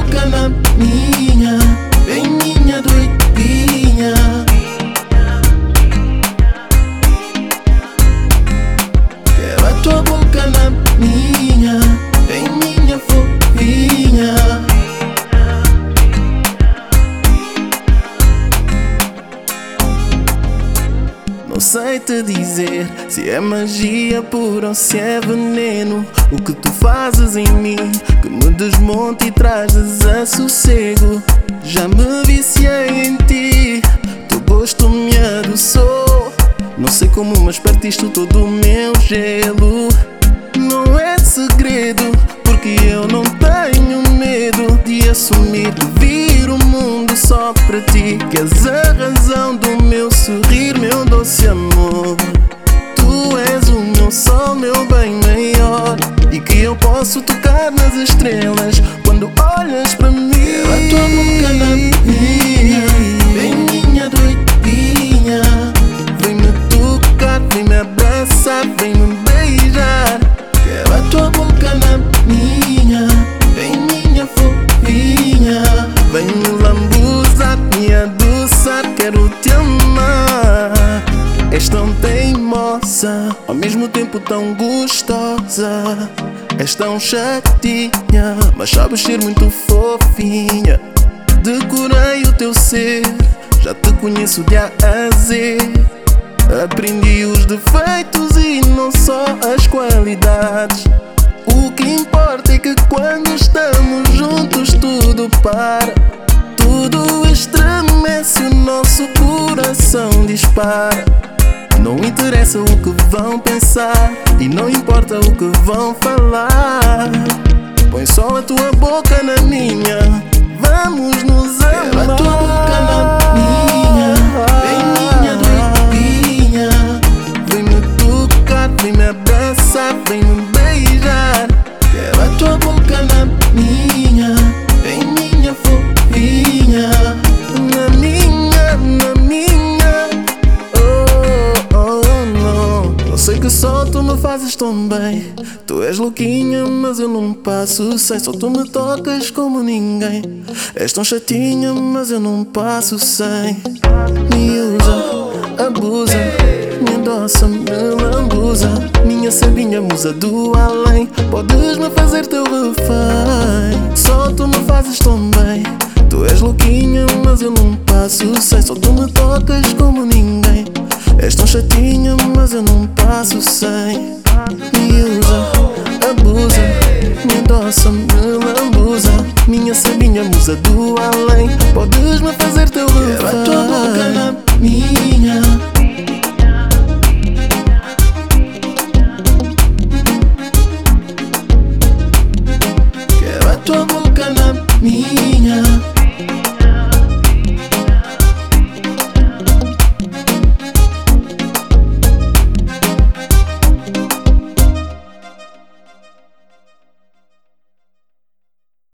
boca na minha, vem minha doidinha. Quero a tua boca na minha, vem minha fofinha. Não sei te dizer se é magia pura ou se é veneno. O que tu fazes em mim, que me desmonta e traz desassossego. Já me viciei em ti, teu gosto me adoçou. Não sei como, mas partiste todo o meu gelo. Não é segredo, porque eu não tenho medo de assumir que viro o mundo só para ti. Que és a razão do meu sorrir, meu doce amor. Tu és o meu sol, meu bem maior, e que eu posso tocar nas estrelas quando olhas para mim. Quero a tua boca na minha, vem minha doidinha. Vem me tocar, vem me abraçar, vem me beijar. Quero a tua boca na minha, vem minha fofinha. Vem me lambuzar, me adoçar, quero te amar. És tão teimosa, ao mesmo tempo tão gostosa. És tão chatinha, mas sabes ser muito fofinha. Decorei o teu ser, já te conheço de A a Z. Aprendi os defeitos e não só as qualidades. O que importa é que quando estamos juntos tudo para. Tudo estremece, o nosso coração dispara. Não interessa o que vão pensar e não importa o que vão falar. Põe só a tua boca na minha, vamos nos amar. Quero a tua boca na minha, vem minha doidinha. Vem me tocar, vem me abraçar, vem me beijar. Quero a tua boca na minha, vem minha fofinha. Na minha, na minha. Oh, oh, não. Eu sei que só tu me fazes tão bem. Tu és louquinha, mas eu não passo sem. Só tu me tocas como ninguém. És tão chatinha, mas eu não passo sem. Me usa, abusa, me endossa, me lambuza. Minha sabinha, musa do além. Podes me fazer teu refém. Só tu me fazes tão bem. Tu és louquinha, mas eu não passo sem. Só tu me tocas como ninguém. És tão chatinha, mas eu não passo sem. Me usa, abusa, me endossa, me lambuza. Minha sabinha, musa do além. Podes me fazer teu refém. Quero a tua boca